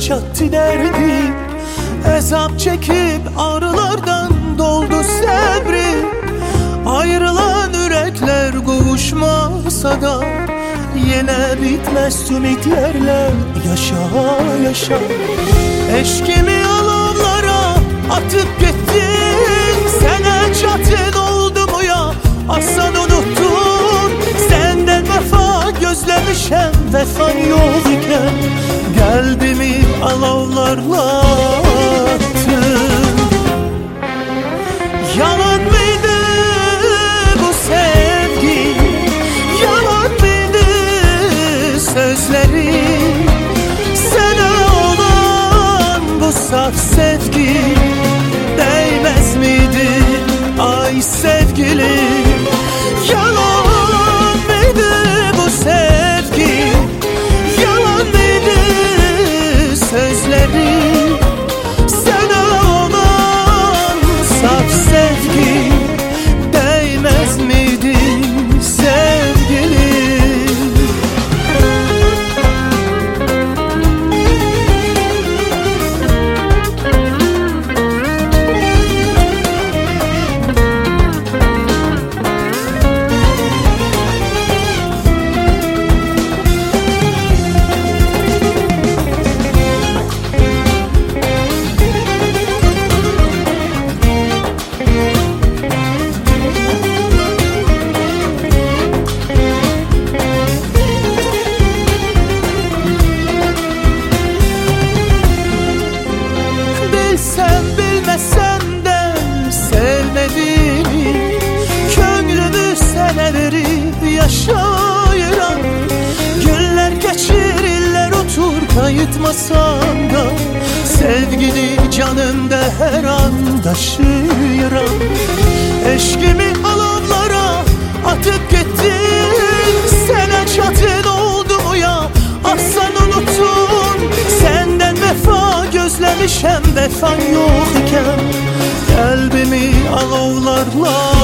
çattı derdim. Hesap çekip ağrılardan doldu sabri. Ayrılan yürekler kavuşmasa da yine bitmez ümitlerle yaşa yaşa. Eşkimi alovlara atıp gittin, sana çatın oldu mu ya? Aslan unuttun, senden vefa gözlemişem, vefan yok iken kalbimi alovlarla attın. Yalan mıydı bu sevgi, yalan mıydı sözleri, sana olan bu saf sevgi değmez miydi ay sevgilim? Yalan mıydı bu sevgi, yalan mıydı sözleri, sana olan saf sevgi değmez miydi sevgilim? Bilsem bilmesem de sevmediğini, könlümü sana verip yaşayıram. Günler geçir iller otur kayıtmasam da, sevgili canımda her an taşıyorum. Eşkimi alovlara atıp gittin, sana çatın oldu mu ya? Aslan unuttun, senden vefa gözlemişem, vefan yok iken kalbimi alovlarla